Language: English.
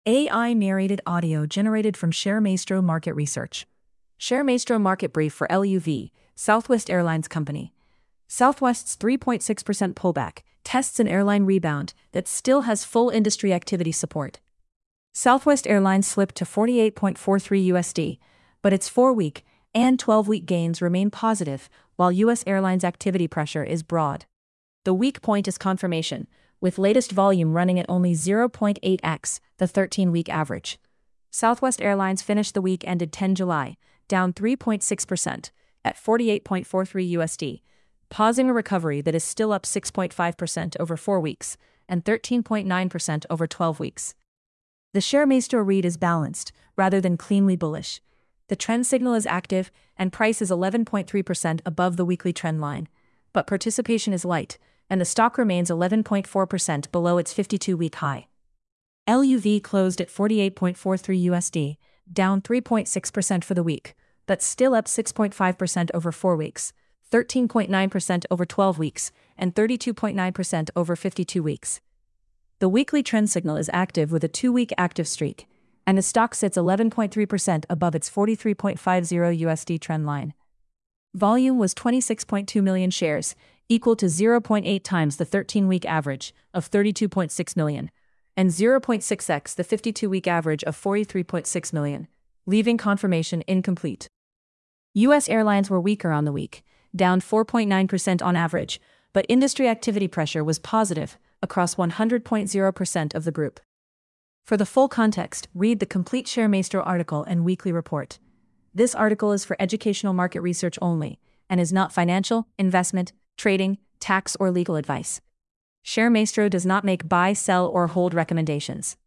AI narrated audio generated from ShareMaestro Market Research. ShareMaestro Market Brief for LUV, Southwest Airlines Company. Southwest's 3.6% pullback tests an airline rebound that still has full industry activity support. Southwest Airlines slipped to 48.43 USD, but its 4-week and 12-week gains remain positive, while U.S. airlines activity pressure is broad. The weak point is confirmation, with latest volume running at only 0.8x the 13-week average. Southwest Airlines finished the week ended 10 July, down 3.6% at 48.43 USD, pausing a recovery that is still up 6.5% over 4 weeks and 13.9% over 12 weeks. The ShareMaestro read is balanced, rather than cleanly bullish. The trend signal is active, and price is 11.3% above the weekly trend line, but participation is light, and the stock remains 11.4% below its 52-week high. LUV closed at 48.43 USD, down 3.6% for the week, but still up 6.5% over 4 weeks, 13.9% over 12 weeks, and 32.9% over 52 weeks. The weekly trend signal is active with a 2-week active streak, and the stock sits 11.3% above its 43.50 USD trend line. Volume was 26.2 million shares, equal to 0.8 times the 13-week average of 32.6 million, and 0.6x the 52-week average of 43.6 million, leaving confirmation incomplete. U.S. airlines were weaker on the week, down 4.9% on average, but industry activity pressure was positive across 100.0% of the group. For the full context, read the complete ShareMaestro article and weekly report. This article is for educational market research only and is not financial, investment, trading, tax, or legal advice. ShareMaestro does not make buy, sell, or hold recommendations.